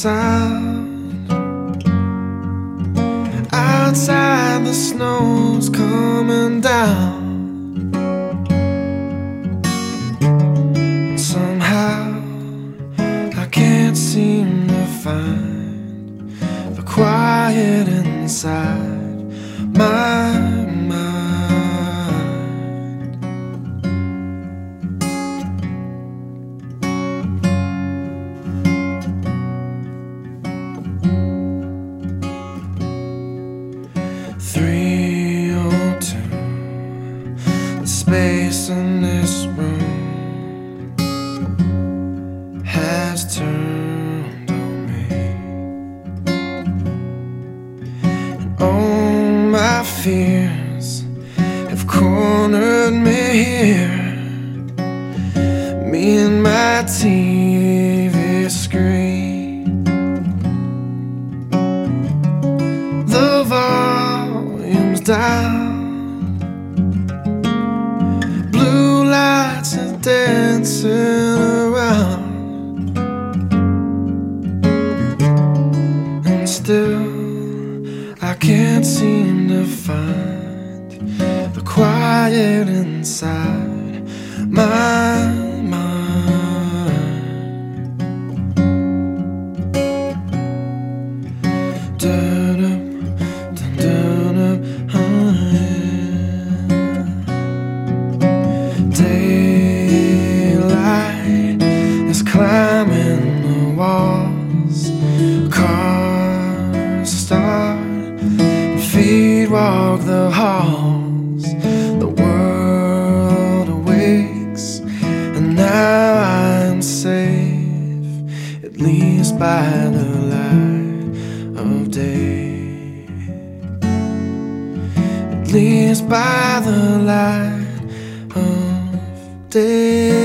sound. Outside the snow's coming down. Somehow I can't seem to find the quiet inside my mind. 302, the space in this room has turned on me, and all my fears have cornered me here. Me and my TV screen, the volume's down, blue lights are dancing around, and still I can't seem to find the quiet inside my mind. Daylight is climbing the walls, cars start and feet walk the halls. The world awakes, and now I'm safe, at least by the light of day, at least by the light of day.